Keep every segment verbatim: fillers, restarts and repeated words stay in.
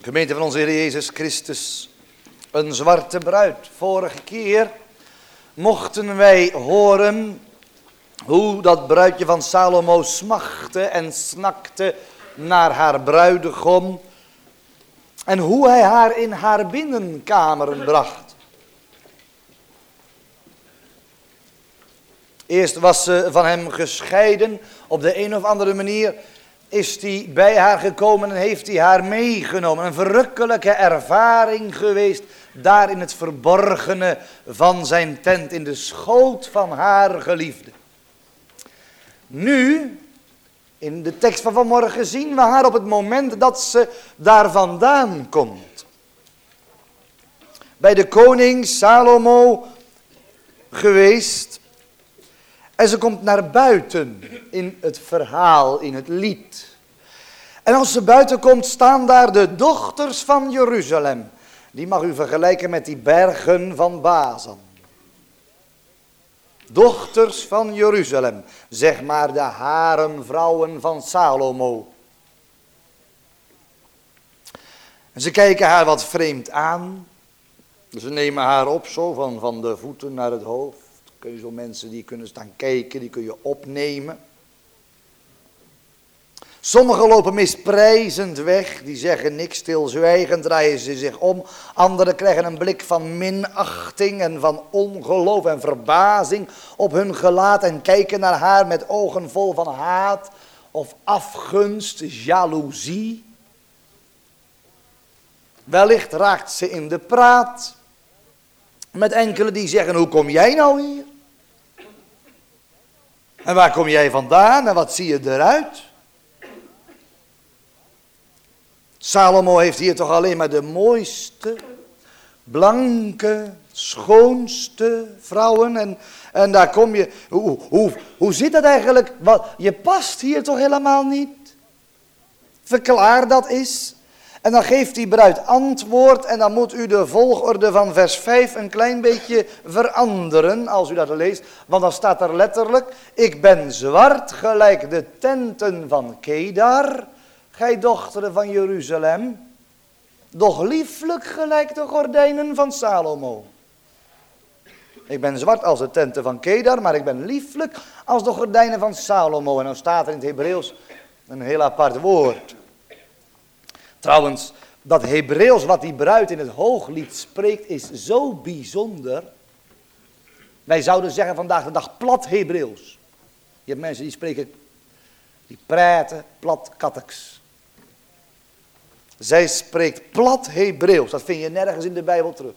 Gemeente van onze Heer Jezus Christus, een zwarte bruid. Vorige keer mochten wij horen hoe dat bruidje van Salomo smachtte en snakte naar haar bruidegom. En hoe hij haar in haar binnenkameren bracht. Eerst was ze van hem gescheiden. Op de een of andere manier is hij bij haar gekomen en heeft hij haar meegenomen. Een verrukkelijke ervaring geweest. Daar in het verborgene van zijn tent. In de schoot van haar geliefde. Nu, in de tekst van vanmorgen zien we haar op het moment dat ze daar vandaan komt. Bij de koning Salomo geweest. En ze komt naar buiten in het verhaal, in het lied. En als ze buiten komt, staan daar de dochters van Jeruzalem. Die mag u vergelijken met die bergen van Bazan. Dochters van Jeruzalem, zeg maar de haremvrouwen van Salomo. En ze kijken haar wat vreemd aan. Ze nemen haar op zo van, van de voeten naar het hoofd. Kun je zo mensen die kunnen staan kijken, die kun je opnemen. Sommigen lopen misprijzend weg, die zeggen niks, stilzwijgend, draaien ze zich om. Anderen krijgen een blik van minachting en van ongeloof en verbazing op hun gelaat en kijken naar haar met ogen vol van haat of afgunst, jaloezie. Wellicht raakt ze in de praat met enkele die zeggen, hoe kom jij nou hier? En waar kom jij vandaan en wat zie je eruit? Salomo heeft hier toch alleen maar de mooiste, blanke, schoonste vrouwen. En, en daar kom je, hoe, hoe, hoe zit dat eigenlijk? Wat, je past hier toch helemaal niet? Verklaar dat eens. En dan geeft die bruid antwoord en dan moet u de volgorde van vers vijf een klein beetje veranderen als u dat leest. Want dan staat er letterlijk, ik ben zwart gelijk de tenten van Kedar, gij dochteren van Jeruzalem, doch lieflijk gelijk de gordijnen van Salomo. Ik ben zwart als de tenten van Kedar, maar ik ben lieflijk als de gordijnen van Salomo. En dan staat er in het Hebreeuws een heel apart woord. Trouwens, dat Hebreeuws wat die bruid in het Hooglied spreekt is zo bijzonder. Wij zouden zeggen vandaag de dag plat Hebreeuws. Je hebt mensen die spreken, die praten plat katteks. Zij spreekt plat Hebreeuws, dat vind je nergens in de Bijbel terug.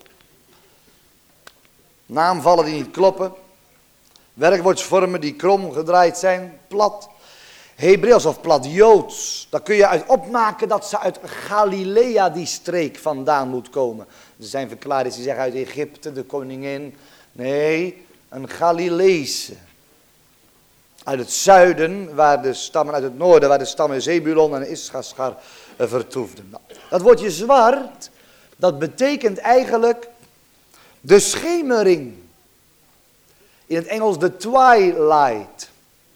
Naamvallen die niet kloppen, werkwoordsvormen die krom gedraaid zijn, plat Hebreeuws of plat Joods. Daar kun je uit opmaken dat ze uit Galilea, die streek, vandaan moet komen. Er zijn verklaringen die zeggen uit Egypte, de koningin. Nee, een Galileese. Uit het zuiden, waar de stammen, uit het noorden, waar de stammen Zebulon en Issachar vertoefden. Dat woordje zwart, dat betekent eigenlijk de schemering. In het Engels de twilight.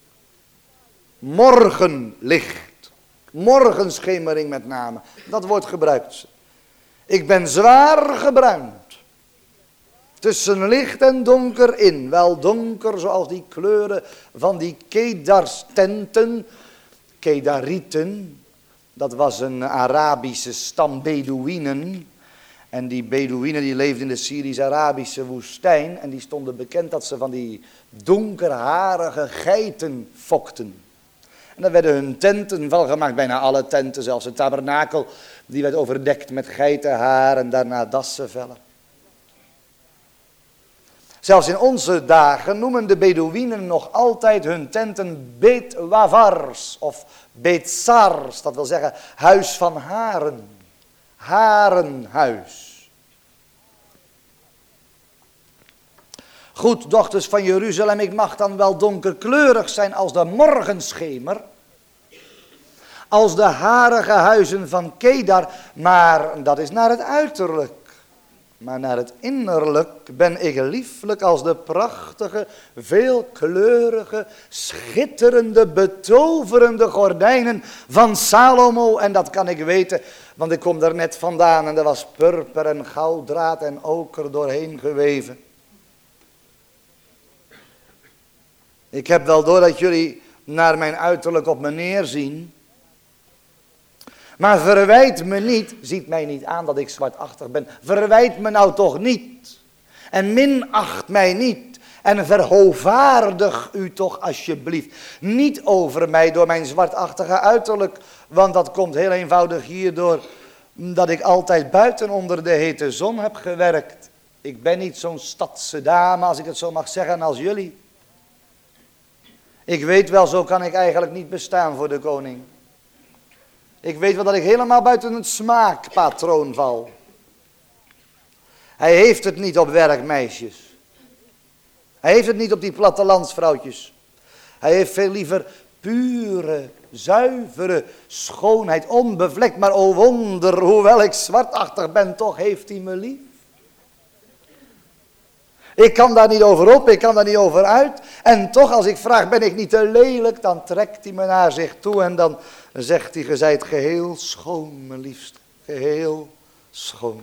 Morgenlicht. Morgenschemering met name. Dat woord gebruikt ze. Ik ben zwaar gebruind. Tussen licht en donker in. Wel donker zoals die kleuren van die Kedars tenten. Kedarieten. Dat was een Arabische stam Bedouinen. En die Bedouinen die leefden in de Syrisch-Arabische woestijn. En die stonden bekend dat ze van die donkerharige geiten fokten. En daar werden hun tenten van gemaakt, bijna alle tenten, zelfs de tabernakel, die werd overdekt met geitenhaar en daarna dassenvellen. Zelfs in onze dagen noemen de Bedouinen nog altijd hun tenten Betwavars of Betsars, dat wil zeggen huis van haren, harenhuis. Goed, dochters van Jeruzalem, ik mag dan wel donkerkleurig zijn als de morgenschemer, als de harige huizen van Kedar, maar dat is naar het uiterlijk. Maar naar het innerlijk ben ik lieflijk als de prachtige, veelkleurige, schitterende, betoverende gordijnen van Salomo. En dat kan ik weten, want ik kom daar net vandaan en er was purper en gouddraad en oker doorheen geweven. Ik heb wel door dat jullie naar mijn uiterlijk op me neerzien. Maar verwijt me niet, ziet mij niet aan dat ik zwartachtig ben. Verwijt me nou toch niet. En minacht mij niet. En verhovaardig u toch alsjeblieft niet over mij door mijn zwartachtige uiterlijk. Want dat komt heel eenvoudig hierdoor dat ik altijd buiten onder de hete zon heb gewerkt. Ik ben niet zo'n stadse dame, als ik het zo mag zeggen, als jullie. Ik weet wel, zo kan ik eigenlijk niet bestaan voor de koning. Ik weet wel dat ik helemaal buiten het smaakpatroon val. Hij heeft het niet op werkmeisjes. Hij heeft het niet op die plattelandsvrouwtjes. Hij heeft veel liever pure, zuivere schoonheid, onbevlekt. Maar o wonder, hoewel ik zwartachtig ben, toch heeft hij me lief. Ik kan daar niet over op, ik kan daar niet over uit. En toch, als ik vraag, ben ik niet te lelijk, dan trekt hij me naar zich toe en dan zegt hij, ge zijt geheel schoon, mijn liefste. Geheel schoon.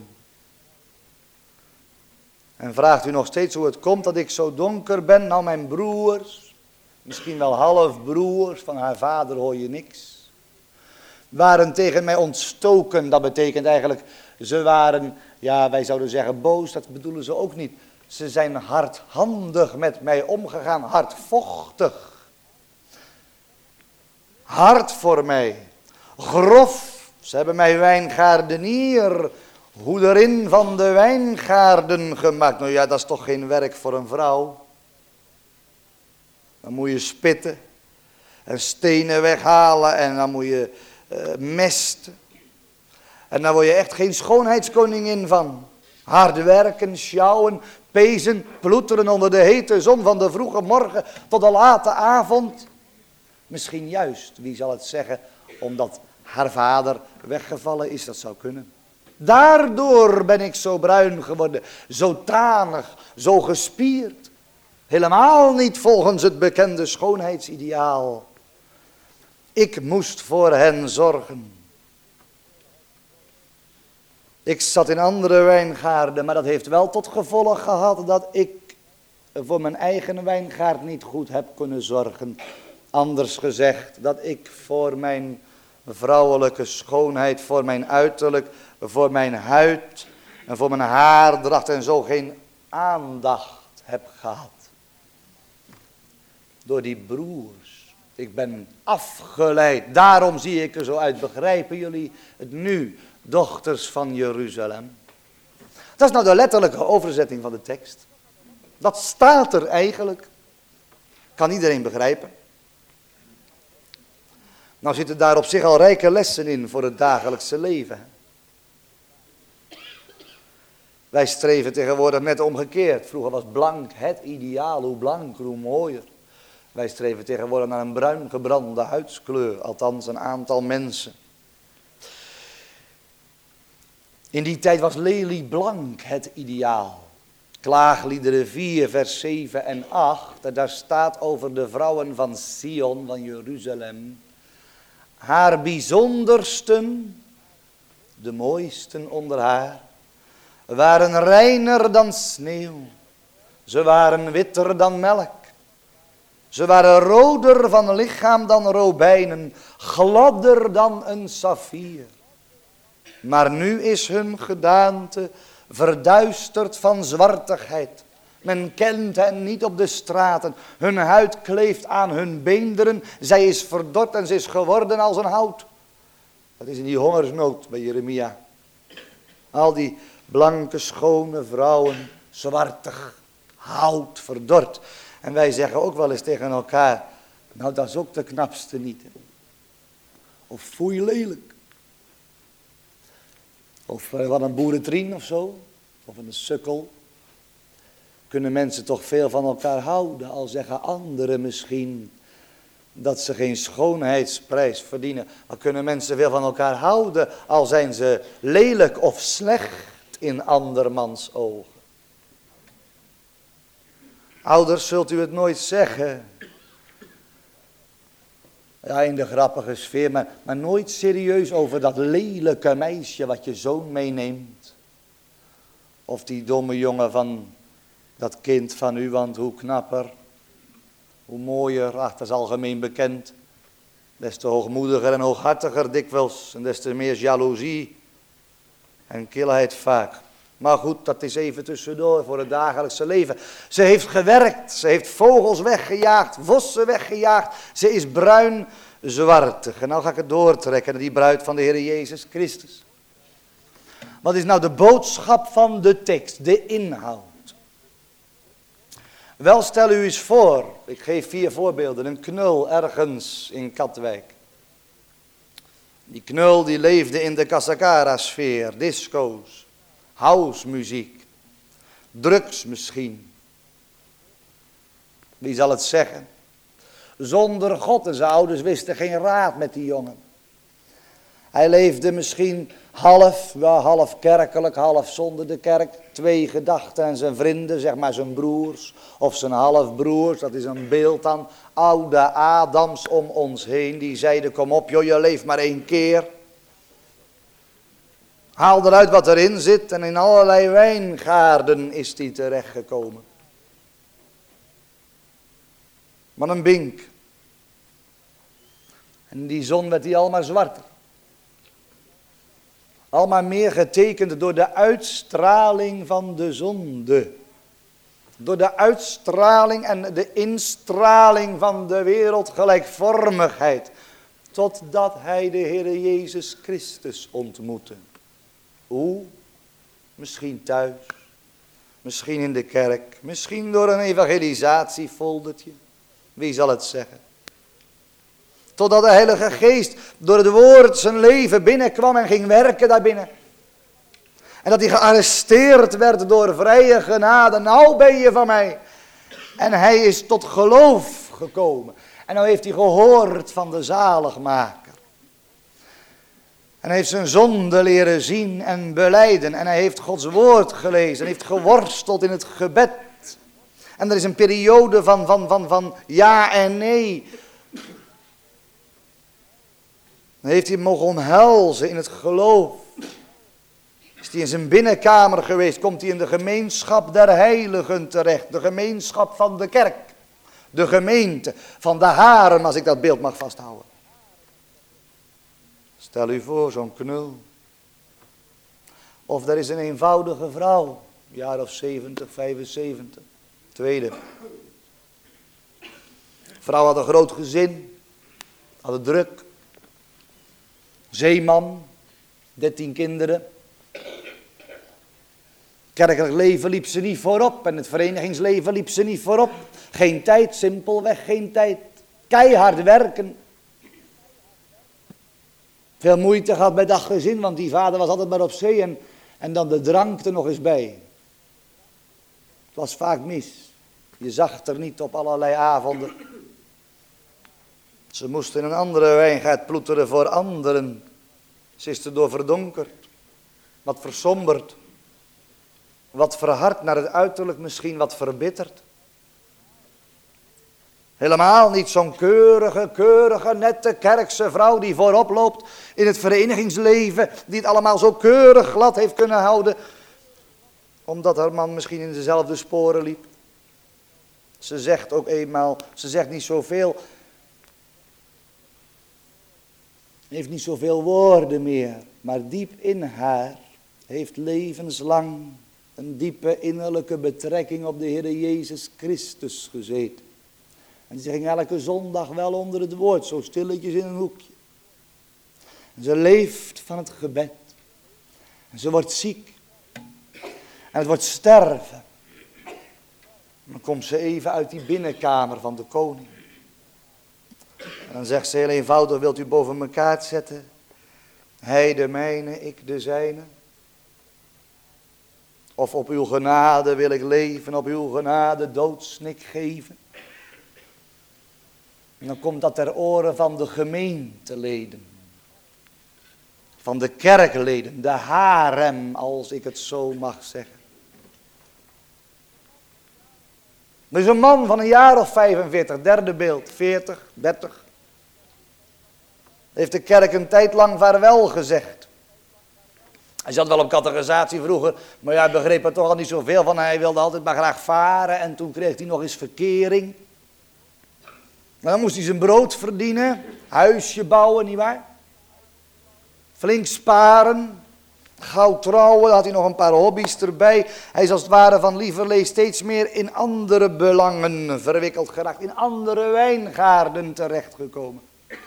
En vraagt u nog steeds hoe het komt dat ik zo donker ben? Nou, mijn broers, misschien wel halfbroers, van haar vader hoor je niks, waren tegen mij ontstoken. Dat betekent eigenlijk, ze waren, ja, wij zouden zeggen boos, dat bedoelen ze ook niet. Ze zijn hardhandig met mij omgegaan, hardvochtig. Hard voor mij, grof. Ze hebben mij wijngaardenier, hoederin van de wijngaarden gemaakt. Nou ja, dat is toch geen werk voor een vrouw. Dan moet je spitten en stenen weghalen en dan moet je uh, mesten. En daar word je echt geen schoonheidskoningin van. Hard werken, sjouwen, pezen, ploeteren onder de hete zon van de vroege morgen tot de late avond. Misschien juist, wie zal het zeggen, omdat haar vader weggevallen is, dat zou kunnen. Daardoor ben ik zo bruin geworden, zo tanig, zo gespierd. Helemaal niet volgens het bekende schoonheidsideaal. Ik moest voor hen zorgen. Ik zat in andere wijngaarden, maar dat heeft wel tot gevolg gehad dat ik voor mijn eigen wijngaard niet goed heb kunnen zorgen. Anders gezegd, dat ik voor mijn vrouwelijke schoonheid, voor mijn uiterlijk, voor mijn huid en voor mijn haardracht en zo geen aandacht heb gehad. Door die broers. Ik ben afgeleid, daarom zie ik er zo uit. Begrijpen jullie het nu, dochters van Jeruzalem? Dat is nou de letterlijke overzetting van de tekst. Dat staat er eigenlijk. Kan iedereen begrijpen. Nou zitten daar op zich al rijke lessen in voor het dagelijkse leven. Wij streven tegenwoordig net omgekeerd. Vroeger was blank het ideaal, hoe blanker, hoe mooier. Wij streven tegenwoordig naar een bruin gebrande huidskleur, althans een aantal mensen. In die tijd was lelieblank het ideaal. Klaagliederen vier, vers zeven en acht, en daar staat over de vrouwen van Sion, van Jeruzalem. Haar bijzondersten, de mooisten onder haar, waren reiner dan sneeuw. Ze waren witter dan melk. Ze waren roder van lichaam dan robijnen, gladder dan een saffier. Maar nu is hun gedaante verduisterd van zwartigheid. Men kent hen niet op de straten. Hun huid kleeft aan hun beenderen. Zij is verdord en ze is geworden als een hout. Dat is in die hongersnood bij Jeremia. Al die blanke, schone vrouwen, zwartig, hout, verdord. En wij zeggen ook wel eens tegen elkaar, nou dat is ook de knapste niet. Hè? Of foei lelijk. Of uh, wat een boerentrien of zo. Of een sukkel. Kunnen mensen toch veel van elkaar houden. Al zeggen anderen misschien dat ze geen schoonheidsprijs verdienen. Maar kunnen mensen veel van elkaar houden. Al zijn ze lelijk of slecht. in andermans ogen. Ouders, zult u het nooit zeggen. Ja, in de grappige sfeer, maar, maar nooit serieus over dat lelijke meisje wat je zoon meeneemt. Of die domme jongen van dat kind van u, want hoe knapper, hoe mooier, ach, dat is algemeen bekend. Des te hoogmoediger en hooghartiger dikwijls, en des te meer jaloezie en kilheid vaak. Maar goed, dat is even tussendoor voor het dagelijkse leven. Ze heeft gewerkt, ze heeft vogels weggejaagd, vossen weggejaagd. Ze is bruin zwartig. En nou ga ik het doortrekken naar die bruid van de Heer Jezus Christus. Wat is nou de boodschap van de tekst, de inhoud? Wel, stel u eens voor, ik geef vier voorbeelden, een knul ergens in Katwijk. Die knul die leefde in de Kasakara-sfeer, disco's, housemuziek, drugs misschien. Wie zal het zeggen? Zonder God, en zijn ouders wisten geen raad met die jongen. Hij leefde misschien half, ja, half kerkelijk, half zonder de kerk. Twee gedachten en zijn vrienden, zeg maar zijn broers of zijn halfbroers. Dat is een beeld aan oude Adams om ons heen. Die zeiden, kom op joh, je leeft maar één keer. Haal eruit wat erin zit en in allerlei wijngaarden is hij terechtgekomen. Maar een bink. En die zon werd die al maar zwarter. Al maar meer getekend door de uitstraling van de zonde. Door de uitstraling en de instraling van de wereldgelijkvormigheid. Totdat hij de Heer Jezus Christus ontmoette. Hoe? Misschien thuis. Misschien in de kerk. Misschien door een evangelisatiefoldertje. Wie zal het zeggen? Totdat de Heilige Geest door het woord zijn leven binnenkwam en ging werken daarbinnen. En dat hij gearresteerd werd door vrije genade. Nou ben je van mij. En hij is tot geloof gekomen. En nou heeft hij gehoord van de zaligmaker. En hij heeft zijn zonde leren zien en belijden. En hij heeft Gods woord gelezen. En heeft geworsteld in het gebed. En er is een periode van, van, van, van ja en nee. Dan heeft hij mogen omhelzen in het geloof. Is hij in zijn binnenkamer geweest, komt hij in de gemeenschap der heiligen terecht. De gemeenschap van de kerk. De gemeente van de haren, als ik dat beeld mag vasthouden. Stel u voor, zo'n knul. Of er is een eenvoudige vrouw, jaar of zeventig, vijfenzeventig. Tweede. Vrouw had een groot gezin, had het druk. Zeeman, dertien kinderen. Kerkelijk leven liep ze niet voorop en het verenigingsleven liep ze niet voorop. Geen tijd, simpelweg geen tijd. Keihard werken. Veel moeite gehad met dat gezin, want die vader was altijd maar op zee en, en dan de drank er nog eens bij. Het was vaak mis. Je zag het er niet op allerlei avonden. Ze moesten in een andere wijngaard ploeteren voor anderen. Ze is erdoor verdonkerd. Wat versomberd. Wat verhard naar het uiterlijk, misschien wat verbitterd. Helemaal niet zo'n keurige, keurige, nette kerkse vrouw die voorop loopt in het verenigingsleven. Die het allemaal zo keurig glad heeft kunnen houden. Omdat haar man misschien in dezelfde sporen liep. Ze zegt ook eenmaal, ze zegt niet zoveel. Heeft niet zoveel woorden meer. Maar diep in haar heeft levenslang een diepe innerlijke betrekking op de Heer Jezus Christus gezeten. En ze ging elke zondag wel onder het woord, zo stilletjes in een hoekje. En ze leeft van het gebed. En ze wordt ziek. En het wordt sterven. En dan komt ze even uit die binnenkamer van de koning. En dan zegt ze heel eenvoudig, wilt u boven mijn kaart zetten? Hij de mijne, ik de zijne. Of op uw genade wil ik leven, op uw genade doodsnik geven. En dan komt dat ter oren van de gemeenteleden. van de kerkleden, de harem, als ik het zo mag zeggen. Er is een man van een jaar of vijfenveertig, derde beeld, veertig, dertig. Heeft de kerk een tijd lang vaarwel gezegd. Hij zat wel op catechisatie vroeger, maar hij begreep er toch al niet zoveel van. Hij wilde altijd maar graag varen en toen kreeg hij nog eens verkering. En dan moest hij zijn brood verdienen, huisje bouwen, nietwaar? Flink sparen, gauw trouwen, dan had hij nog een paar hobby's erbij. Hij is als het ware van lieverlee steeds meer in andere belangen verwikkeld geraakt, in andere wijngaarden terechtgekomen.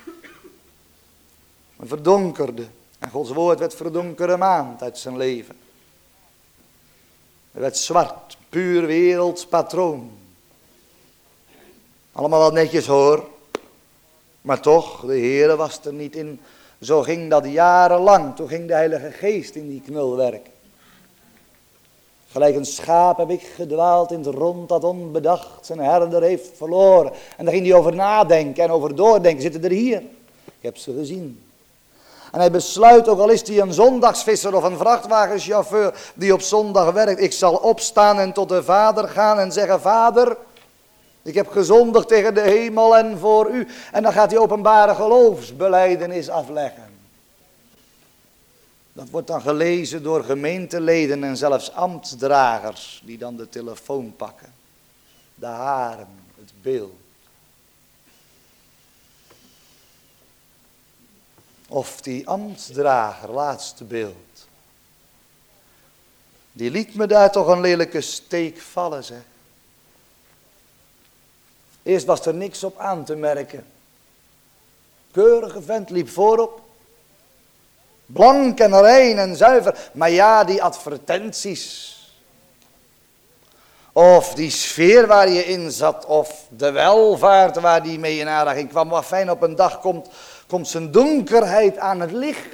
Een verdonkerde, en Gods woord werd verdonkere maand uit zijn leven. Hij werd zwart, puur werelds patroon. Allemaal wel netjes hoor, maar toch, de Heere was er niet in. Zo ging dat jarenlang, toen ging de Heilige Geest in die knul werken. Gelijk een schaap heb ik gedwaald in het rond dat onbedacht zijn herder heeft verloren. En daar ging hij over nadenken en over doordenken, zitten er hier. Ik heb ze gezien. En hij besluit, ook al is hij een zondagsvisser of een vrachtwagenchauffeur die op zondag werkt. Ik zal opstaan en tot de Vader gaan en zeggen, Vader, ik heb gezondigd tegen de hemel en voor u. En dan gaat hij openbare geloofsbelijdenis afleggen. Dat wordt dan gelezen door gemeenteleden en zelfs ambtsdragers die dan de telefoon pakken. De haren, het beeld. Of die ambtsdrager, laatste beeld. Die liet me daar toch een lelijke steek vallen, zeg. Eerst was er niks op aan te merken. Keurige vent liep voorop. Blank en rein en zuiver. Maar ja, die advertenties. Of die sfeer waar je in zat. Of de welvaart waar die mee in aanraking kwam. Wat fijn, op een dag komt, komt zijn donkerheid aan het licht.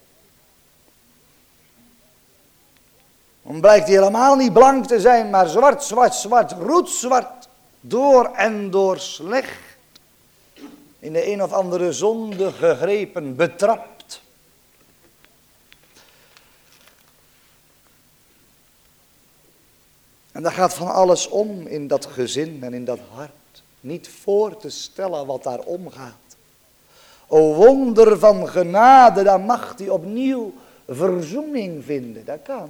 Dan blijkt hij helemaal niet blank te zijn. Maar zwart, zwart, zwart, roetzwart. Door en door slecht, in de een of andere zonde gegrepen, betrapt. En daar gaat van alles om in dat gezin en in dat hart. Niet voor te stellen wat daar omgaat. O wonder van genade, dan mag hij opnieuw verzoening vinden. Dat kan.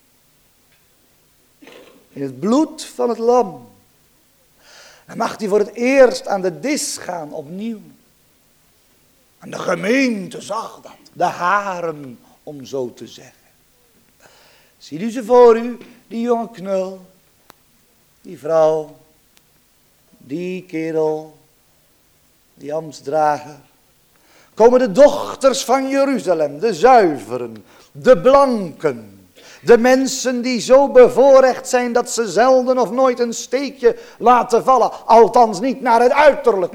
In het bloed van het lam. Dan mag hij voor het eerst aan de dis gaan opnieuw. En de gemeente zag dat. De haren, om zo te zeggen. Ziet u ze voor u, die jonge knul. Die vrouw. Die kerel. Die ambtsdrager. Komen de dochters van Jeruzalem. De zuiveren. De blanken. De mensen die zo bevoorrecht zijn dat ze zelden of nooit een steekje laten vallen. Althans niet naar het uiterlijk.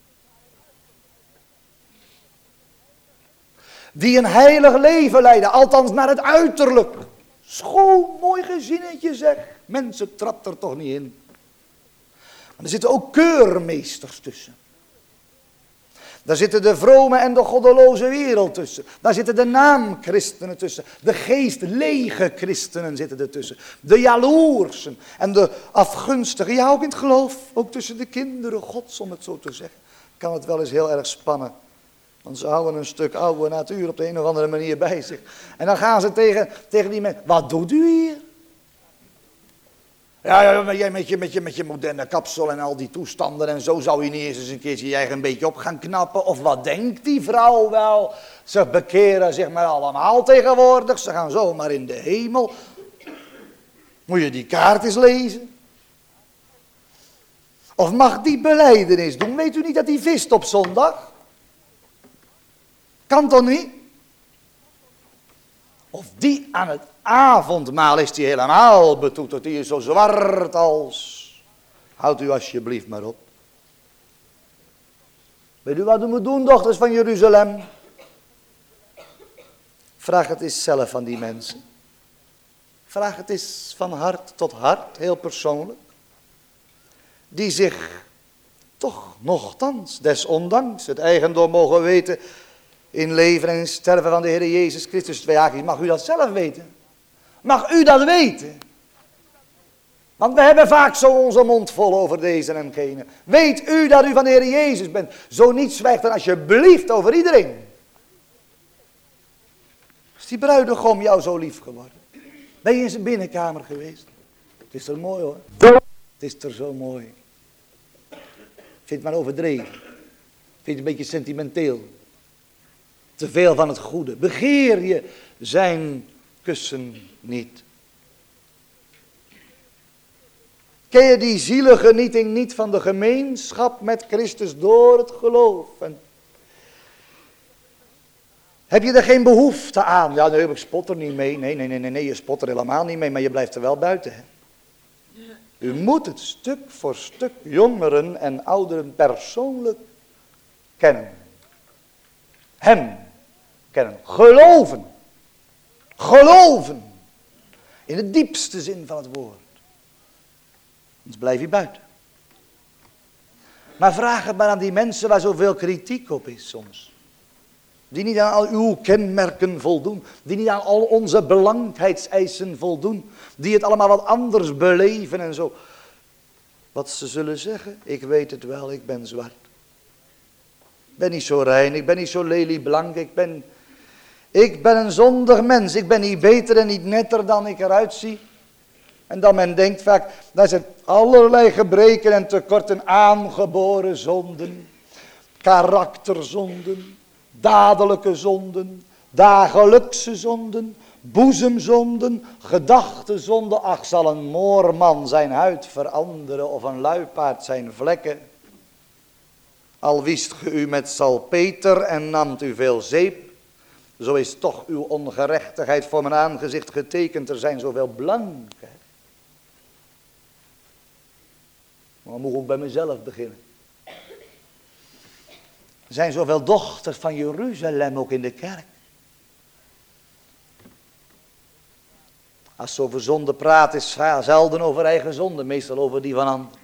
Die een heilig leven leiden. Althans naar het uiterlijk. Schoon, mooi gezinnetje zeg. Mensen trapt er toch niet in. Maar er zitten ook keurmeesters tussen. Daar zitten de vrome en de goddeloze wereld tussen. Daar zitten de naamchristenen tussen. De geestlege christenen zitten er tussen. De jaloersen en de afgunstigen. Ja, ook in het geloof. Ook tussen de kinderen gods, om het zo te zeggen. Kan het wel eens heel erg spannen. Want ze houden een stuk oude natuur op de een of andere manier bij zich. En dan gaan ze tegen, tegen die mensen. Wat doet u hier? Ja, ja, jij met je, met, je, met je moderne kapsel en al die toestanden en zo zou je niet eens eens een keertje je eigen een beetje op gaan knappen. Of wat denkt die vrouw wel? Ze bekeren zich maar allemaal tegenwoordig. Ze gaan zomaar in de hemel. Moet je die kaart eens lezen? Of mag die belijdenis doen? Weet u niet dat hij vist op zondag? Kan toch niet? Of die aan het avondmaal is die helemaal betoeterd. Die is zo zwart als... Houd u alsjeblieft maar op. Weet u wat u moet doen, dochters van Jeruzalem? Vraag het eens zelf aan die mensen. Vraag het eens van hart tot hart, heel persoonlijk. Die zich toch nogthans, desondanks het eigendom mogen weten... in leven en in sterven van de Heer Jezus Christus. Twee haakjes, mag u dat zelf weten? Mag u dat weten? Want we hebben vaak zo onze mond vol over deze en gene. Weet u dat u van de Heer Jezus bent? Zo niet, zwijg dan alsjeblieft over iedereen. Is die bruidegom jou zo lief geworden? Ben je in zijn binnenkamer geweest? Het is er mooi hoor. Het is er zo mooi. Vind het maar overdreven. Vind het een beetje sentimenteel. Te veel van het goede. Begeer je zijn kussen niet. Ken je die zielegenieting niet van de gemeenschap met Christus door het geloof? En heb je er geen behoefte aan? Ja, nee, ik spot er niet mee. Nee, nee, nee, nee, nee, je spot er helemaal niet mee, maar je blijft er wel buiten. Hè? U moet het stuk voor stuk jongeren en ouderen persoonlijk kennen. Hem kennen. Geloven. Geloven. In de diepste zin van het woord. Anders blijf je buiten. Maar vraag het maar aan die mensen waar zoveel kritiek op is soms. Die niet aan al uw kenmerken voldoen. Die niet aan al onze belangheidseisen voldoen. Die het allemaal wat anders beleven en zo. Wat ze zullen zeggen, ik weet het wel, ik ben zwart. Ik ben niet zo rein, ik ben niet zo lelieblank, ik ben... Ik ben een zondig mens, ik ben niet beter en niet netter dan ik eruit zie. En dan men denkt vaak, daar zijn allerlei gebreken en tekorten, aangeboren zonden, karakterzonden, dadelijke zonden, dagelijkse zonden, boezemzonden, gedachtezonden. Ach, zal een moorman zijn huid veranderen of een luipaard zijn vlekken? Al wist ge u met salpeter en namt u veel zeep, zo is toch uw ongerechtigheid voor mijn aangezicht getekend. Er zijn zoveel blanken. Maar dan moet ik ook bij mezelf beginnen. Er zijn zoveel dochters van Jeruzalem ook in de kerk. Als ze over zonde praat, is zelden over eigen zonde, meestal over die van anderen.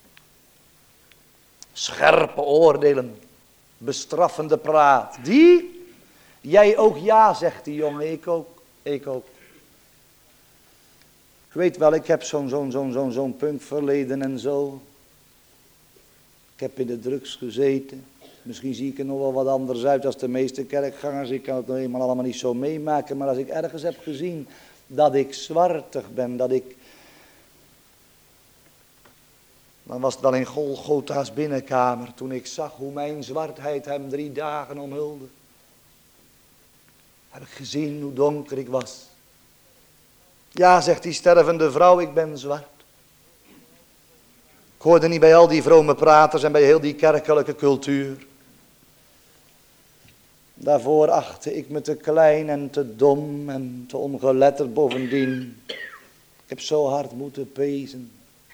Scherpe oordelen, bestraffende praat. Die, jij ook ja, zegt die jongen, ik ook, ik ook. Ik weet wel, ik heb zo'n zo'n zo'n zo'n zo'n punkverleden en zo. Ik heb in de drugs gezeten. Misschien zie ik er nog wel wat anders uit als de meeste kerkgangers. Ik kan het nog eenmaal allemaal niet zo meemaken. Maar als ik ergens heb gezien dat ik zwartig ben, dat ik... Dan was het wel in Golgotha's binnenkamer, toen ik zag hoe mijn zwartheid hem drie dagen omhulde. Heb ik gezien hoe donker ik was. Ja, zegt die stervende vrouw, ik ben zwart. Ik hoorde niet bij al die vrome praters en bij heel die kerkelijke cultuur. Daarvoor achtte ik me te klein en te dom en te ongeletterd bovendien. Ik heb zo hard moeten pezen.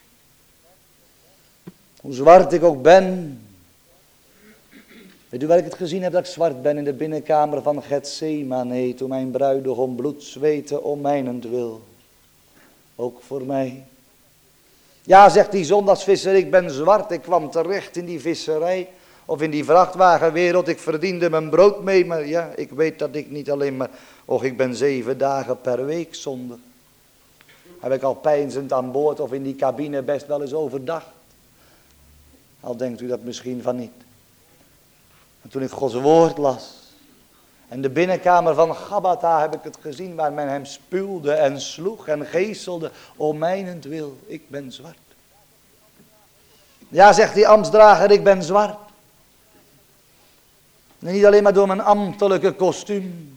Hoe zwart ik ook ben. Weet u waar ik het gezien heb dat ik zwart ben? In de binnenkamer van Getsemane, toen mijn bruidegom bloed zweette om mijnentwil. Ook voor mij. Ja, zegt die zondagsvisser, ik ben zwart. Ik kwam terecht in die visserij of in die vrachtwagenwereld. Ik verdiende mijn brood mee, maar ja, ik weet dat ik niet alleen maar... Och, ik ben zeven dagen per week zondig. Heb ik al peinzend aan boord of in die cabine best wel eens overdacht. Al denkt u dat misschien van niet. En toen ik Gods woord las. En de binnenkamer van Gabbatha heb ik het gezien. Waar men hem spuwde en sloeg en geeselde. Om mijnentwil, ik ben zwart. Ja, zegt die ambtsdrager, ik ben zwart. En niet alleen maar door mijn ambtelijke kostuum.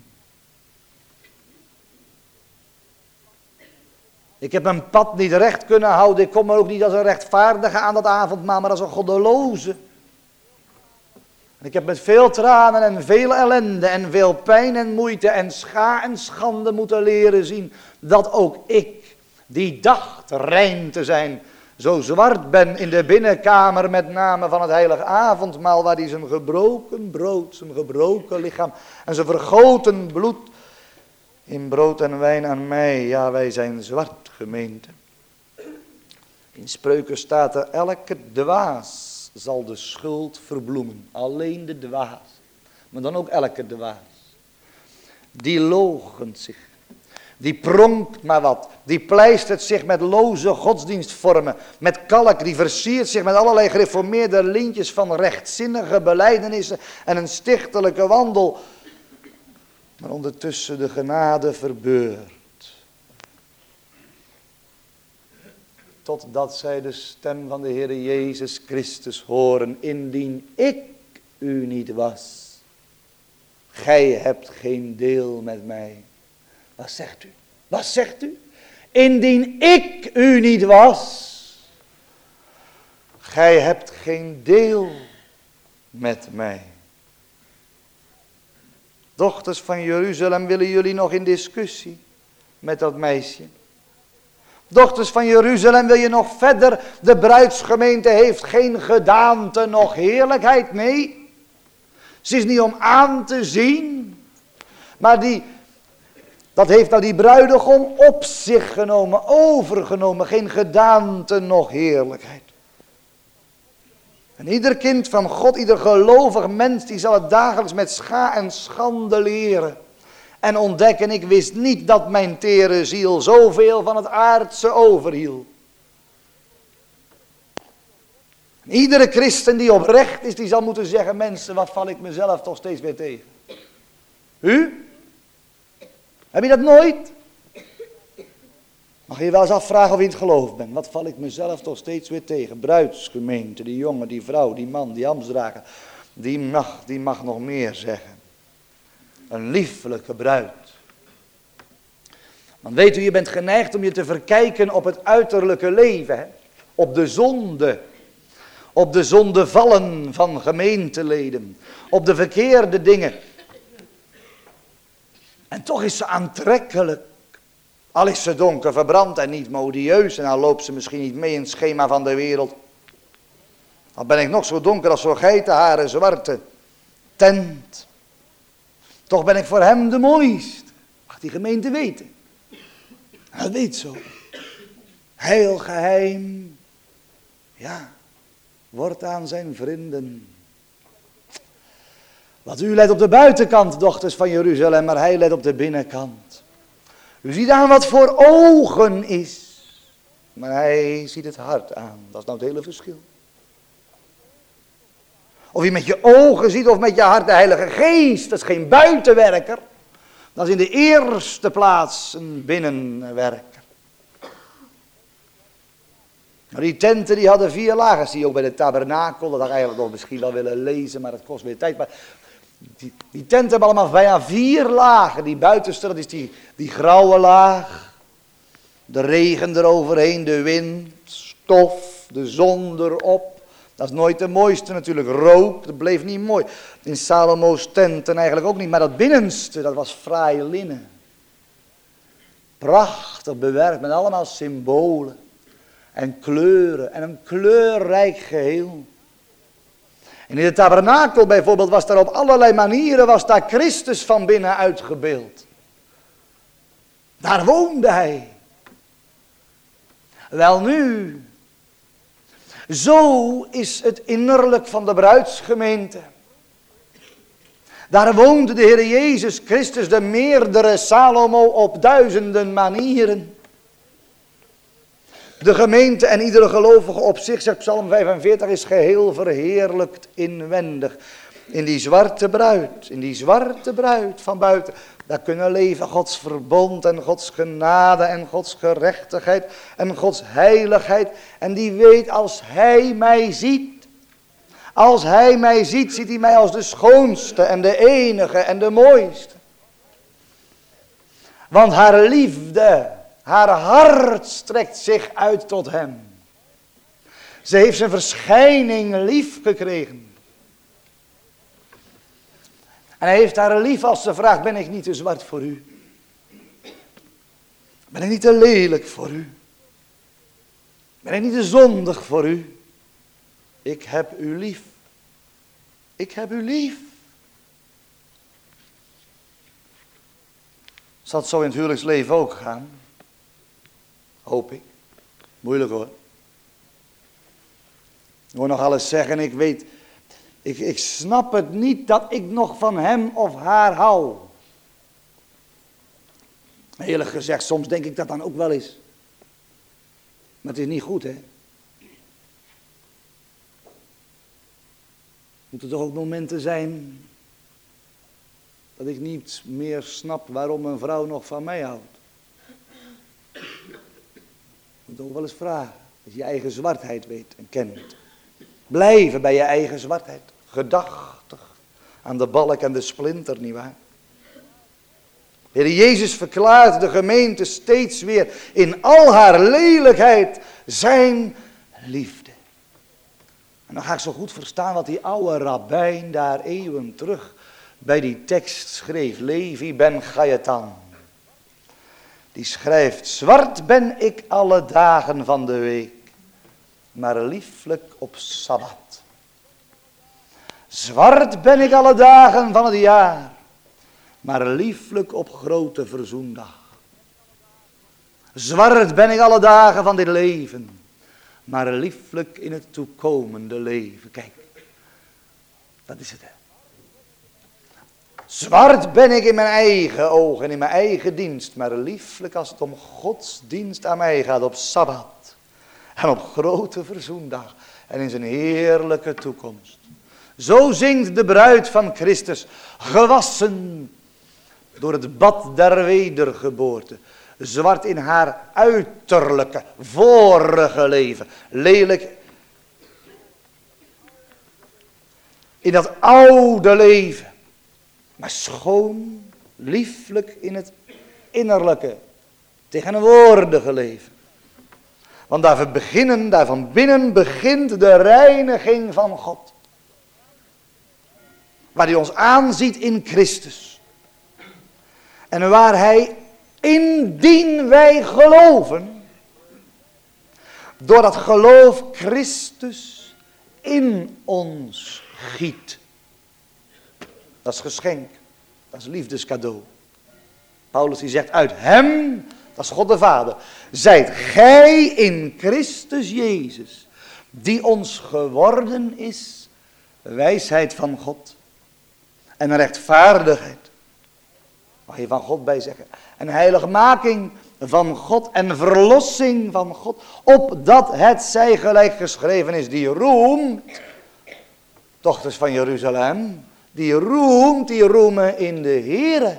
Ik heb mijn pad niet recht kunnen houden. Ik kom er ook niet als een rechtvaardige aan dat avondmaal, maar als een goddeloze. En ik heb met veel tranen en veel ellende en veel pijn en moeite en scha en schande moeten leren zien dat ook ik, die dacht rein te zijn, zo zwart ben in de binnenkamer met name van het heilige avondmaal, waar hij zijn gebroken brood, zijn gebroken lichaam en zijn vergoten bloed in brood en wijn aan mij. Ja, wij zijn zwart, gemeente. In Spreuken staat er, elke dwaas zal de schuld verbloemen. Alleen de dwaas. maar dan ook elke dwaas. Die loochent zich. Die pronkt maar wat. Die pleistert zich met loze godsdienstvormen. Met kalk. Die versiert zich met allerlei gereformeerde lintjes van rechtzinnige belijdenissen. En een stichtelijke wandel. Maar ondertussen de genade verbeurt. Totdat zij de stem van de Heer Jezus Christus horen. Indien ik u niet was. Gij hebt geen deel met mij. Wat zegt u? Wat zegt u? Indien ik u niet was. Gij hebt geen deel met mij. Dochters van Jeruzalem, willen jullie nog in discussie met dat meisje? Dochters van Jeruzalem, wil je nog verder? De bruidsgemeente heeft geen gedaante, nog heerlijkheid. Nee, ze is niet om aan te zien. Maar die, dat heeft nou die bruidegom op zich genomen, overgenomen. Geen gedaante, nog heerlijkheid. En ieder kind van God, ieder gelovig mens, die zal het dagelijks met scha en schande leren. En ontdekken, ik wist niet dat mijn tere ziel zoveel van het aardse overhield. Iedere christen die oprecht is, die zal moeten zeggen, mensen, wat val ik mezelf toch steeds weer tegen. U? Heb je dat nooit? Mag je wel eens afvragen of je in het geloof bent. Wat val ik mezelf toch steeds weer tegen. Bruidsgemeente, die jongen, die vrouw, die man, die ambtsdrager. Die mag, die mag nog meer zeggen. Een liefelijke bruid. Want weet u, je bent geneigd om je te verkijken op het uiterlijke leven. Hè? Op de zonde. Op de zondevallen van gemeenteleden. Op de verkeerde dingen. En toch is ze aantrekkelijk. Al is ze donker verbrand en niet modieus. En al loopt ze misschien niet mee in het schema van de wereld. Al ben ik nog zo donker als zo'n geitenharen zwarte tent. Toch ben ik voor hem de mooist. Mag die gemeente weten. Hij weet zo. Heel geheim. Ja. Wordt aan zijn vrienden. Wat u let op de buitenkant, dochters van Jeruzalem, maar hij let op de binnenkant. U ziet aan wat voor ogen is. Maar hij ziet het hart aan. Dat is nou het hele verschil. Of je met je ogen ziet of met je hart de Heilige Geest. Dat is geen buitenwerker. Dat is in de eerste plaats een binnenwerker. Maar die tenten die hadden vier lagen. Zie je ook bij de tabernakel. Dat had ik eigenlijk nog misschien wel willen lezen. Maar dat kost weer tijd. Maar die, die tenten hebben allemaal bijna vier lagen. Die buitenste, dat is die, die grauwe laag. De regen eroverheen. De wind. Stof. De zon erop. Dat is nooit de mooiste natuurlijk. Rook. Dat bleef niet mooi. In Salomo's tenten eigenlijk ook niet. Maar dat binnenste, dat was fraai linnen. Prachtig bewerkt met allemaal symbolen. En kleuren. En een kleurrijk geheel. En in de tabernakel bijvoorbeeld was daar op allerlei manieren was daar Christus van binnen uitgebeeld. Daar woonde hij. Welnu, zo is het innerlijk van de bruidsgemeente. Daar woonde de Heer Jezus Christus, de meerdere Salomo, op duizenden manieren. De gemeente en iedere gelovige op zich, zegt Psalm vijfenveertig, is geheel verheerlijkt inwendig. In die zwarte bruid, in die zwarte bruid van buiten. Daar kunnen leven Gods verbond en Gods genade en Gods gerechtigheid en Gods heiligheid. En die weet, als hij mij ziet, als hij mij ziet, ziet hij mij als de schoonste en de enige en de mooiste. Want haar liefde, haar hart strekt zich uit tot hem. Ze heeft zijn verschijning lief gekregen. En hij heeft haar lief als ze vraagt, ben ik niet te zwart voor u? Ben ik niet te lelijk voor u? Ben ik niet te zondig voor u? Ik heb u lief. Ik heb u lief. Zal het zo in het huwelijksleven ook gaan? Hoop ik. Moeilijk hoor. Ik hoor nog alles zeggen, ik weet, Ik, ik snap het niet dat ik nog van hem of haar hou. Eerlijk gezegd, soms denk ik dat dan ook wel eens. Maar het is niet goed, hè. Moeten er toch ook momenten zijn dat ik niet meer snap waarom een vrouw nog van mij houdt. Je moet ook wel eens vragen, als je je eigen zwartheid weet en kent. Blijven bij je eigen zwartheid, gedachtig aan de balk en de splinter, nietwaar? Heer Jezus verklaart de gemeente steeds weer in al haar lelijkheid zijn liefde. En dan ga ik zo goed verstaan wat die oude rabbijn daar eeuwen terug bij die tekst schreef. Levi ben Gaetan. Die schrijft, zwart ben ik alle dagen van de week, maar lieflijk op Sabbat. Zwart ben ik alle dagen van het jaar, maar lieflijk op grote verzoendag. Zwart ben ik alle dagen van dit leven, maar lieflijk in het toekomende leven. Kijk, dat is het, hè. Zwart ben ik in mijn eigen ogen en in mijn eigen dienst, maar lieflijk als het om Gods dienst aan mij gaat op Sabbat en op grote verzoendag en in zijn heerlijke toekomst. Zo zingt de bruid van Christus, gewassen door het bad der wedergeboorte. Zwart in haar uiterlijke, vorige leven. Lelijk in dat oude leven. Maar schoon, lieflijk in het innerlijke, tegenwoordige leven. Want daar beginnen, daar van binnen begint de reiniging van God. Waar hij ons aanziet in Christus. En waar hij, indien wij geloven, door dat geloof Christus in ons giet. Dat is geschenk, dat is liefdescadeau. Paulus die zegt, uit hem, dat is God de Vader, zijt gij in Christus Jezus, die ons geworden is, wijsheid van God en rechtvaardigheid. Mag je van God bij zeggen. En heiligmaking van God en verlossing van God. Opdat het zij gelijk geschreven is die roemt. Dochters van Jeruzalem. Die roemt, die roemen in de Heere.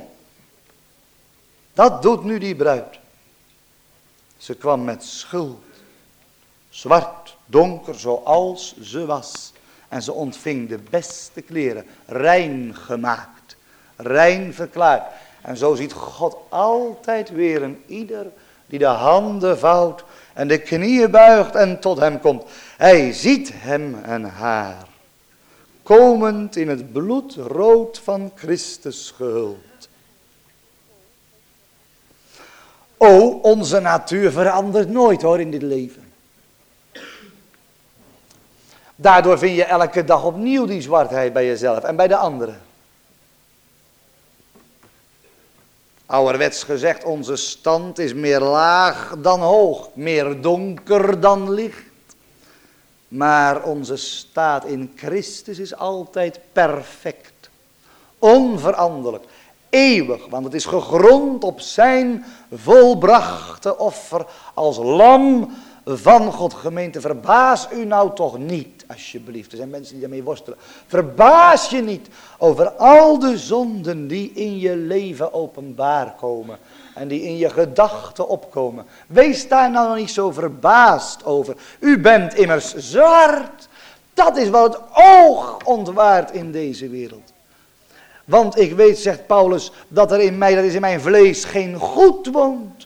Dat doet nu die bruid. Ze kwam met schuld. Zwart, donker zoals ze was. En ze ontving de beste kleren. Rein gemaakt. Rein verklaard. En zo ziet God altijd weer een ieder die de handen vouwt en de knieën buigt en tot hem komt. Hij ziet hem en haar, komend in het bloedrood van Christus gehuld. O, onze natuur verandert nooit hoor in dit leven. Daardoor vind je elke dag opnieuw die zwartheid bij jezelf en bij de anderen. Ouderwets gezegd, onze stand is meer laag dan hoog, meer donker dan licht. Maar onze staat in Christus is altijd perfect, onveranderlijk, eeuwig. Want het is gegrond op zijn volbrachte offer als lam van God. Gemeente, verbaas u nou toch niet, alsjeblieft. Er zijn mensen die daarmee worstelen. Verbaas je niet over al de zonden die in je leven openbaar komen. En die in je gedachten opkomen. Wees daar nou nog niet zo verbaasd over. U bent immers zwart. Dat is wat het oog ontwaart in deze wereld. Want ik weet, zegt Paulus, dat er in mij, dat is in mijn vlees, geen goed woont.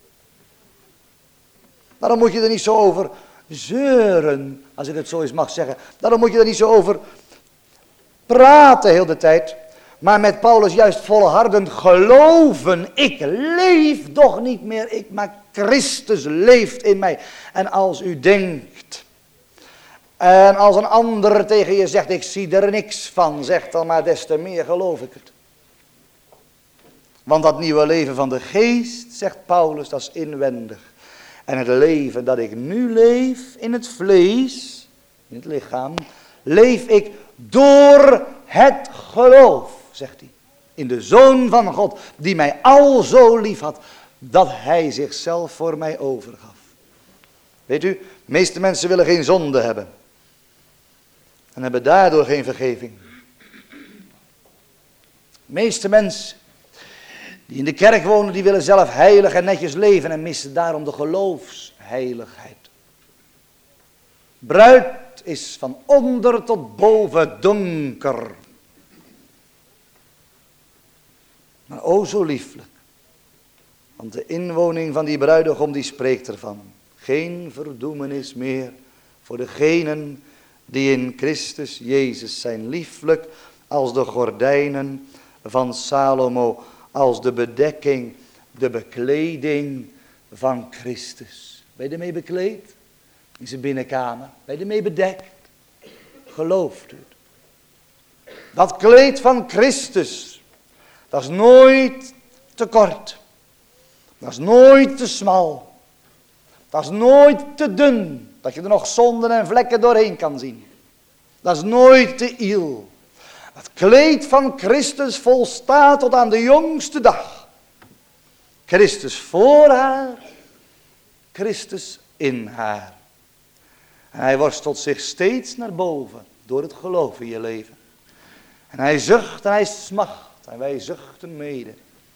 Daarom moet je er niet zo over zeuren, als ik het zo eens mag zeggen. Daarom moet je er niet zo over praten heel de tijd. Maar met Paulus juist volhardend geloven. Ik leef toch niet meer ik, maar Christus leeft in mij. En als u denkt, en als een ander tegen je zegt, ik zie er niks van, zeg dan maar des te meer geloof ik het. Want dat nieuwe leven van de geest, zegt Paulus, dat is inwendig. En het leven dat ik nu leef in het vlees, in het lichaam, leef ik door het geloof, zegt hij, in de Zoon van God, die mij al zo lief had, dat hij zichzelf voor mij overgaf. Weet u, de meeste mensen willen geen zonde hebben. En hebben daardoor geen vergeving. De meeste mensen die in de kerk wonen, die willen zelf heilig en netjes leven en missen daarom de geloofsheiligheid. Bruid is van onder tot boven donker. Maar o zo lieflijk. Want de inwoning van die bruidegom die spreekt ervan. Geen verdoemenis meer voor degenen die in Christus Jezus zijn. Lieflijk als de gordijnen van Salomo. Als de bedekking, de bekleding van Christus. Ben je ermee bekleed? In zijn binnenkamer. Ben je ermee bedekt? Gelooft u het? Dat kleed van Christus. Dat is nooit te kort. Dat is nooit te smal. Dat is nooit te dun. Dat je er nog zonden en vlekken doorheen kan zien. Dat is nooit te iel. Het kleed van Christus volstaat tot aan de jongste dag. Christus voor haar. Christus in haar. En hij worstelt zich steeds naar boven. Door het geloof in je leven. En hij zucht en hij smacht. En wij zuchten mede.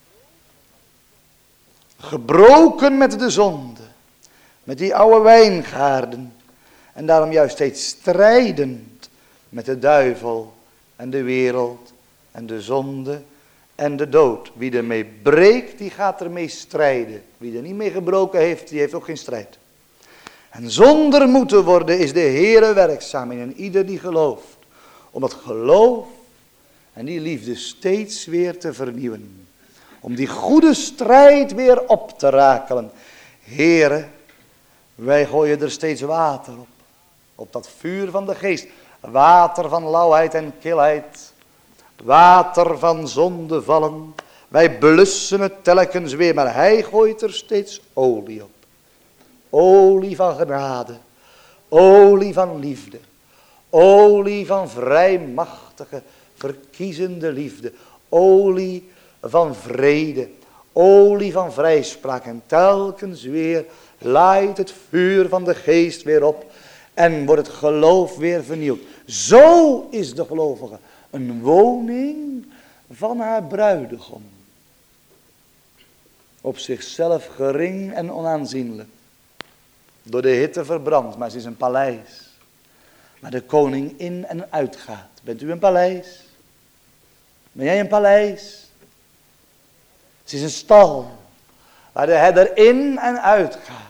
Gebroken met de zonde. Met die oude wijngaarden. En daarom juist steeds strijdend met de duivel. En de wereld. En de zonde. En de dood. Wie ermee breekt, die gaat ermee strijden. Wie er niet mee gebroken heeft, die heeft ook geen strijd. En zonder moeten worden is de Heere werkzaam in een ieder die gelooft. Om het geloof en die liefde steeds weer te vernieuwen. Om die goede strijd weer op te rakelen. Heere, wij gooien er steeds water op. Op dat vuur van de geest. Water van lauwheid en kilheid. Water van zondevallen. Wij blussen het telkens weer, maar hij gooit er steeds olie op. Olie van genade. Olie van liefde. Olie van vrijmachtige, verkiezende liefde. Olie van vrede. Olie van vrijspraak. En telkens weer laait het vuur van de geest weer op. En wordt het geloof weer vernieuwd. Zo is de gelovige een woning van haar bruidegom. Op zichzelf gering en onaanzienlijk. Door de hitte verbrand, maar ze is een paleis. Waar de koning in en uit gaat. Bent u een paleis? Ben jij een paleis? Ze is een stal. Waar de herder in en uit gaat.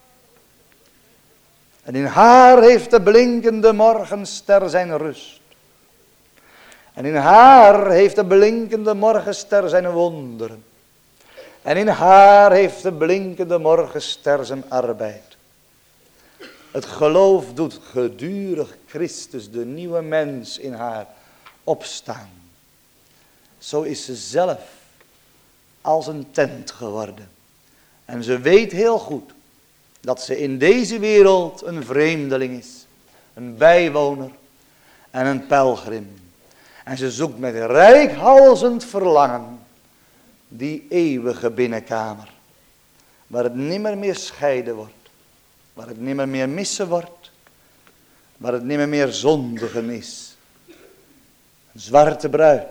En in haar heeft de blinkende morgenster zijn rust. En in haar heeft de blinkende morgenster zijn wonderen. En in haar heeft de blinkende morgenster zijn arbeid. Het geloof doet gedurig Christus, de nieuwe mens, in haar opstaan. Zo is ze zelf als een tent geworden. En ze weet heel goed dat ze in deze wereld een vreemdeling is. Een bijwoner en een pelgrim. En ze zoekt met reikhalzend verlangen die eeuwige binnenkamer. Waar het nimmer meer scheiden wordt. Waar het nimmer meer missen wordt. Waar het nimmer meer zondigen is. Een zwarte bruid.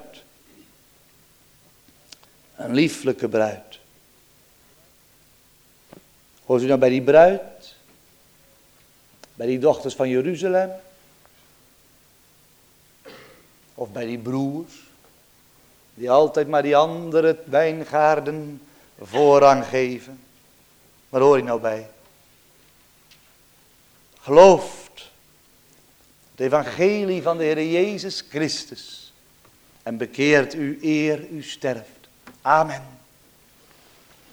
Een lieflijke bruid. Hoort u nou bij die bruid? Bij die dochters van Jeruzalem? Of bij die broers? Die altijd maar die andere wijngaarden voorrang geven. Waar hoor je nou bij? Gelooft het evangelie van de Heer Jezus Christus. En bekeert u eer u sterft. Amen.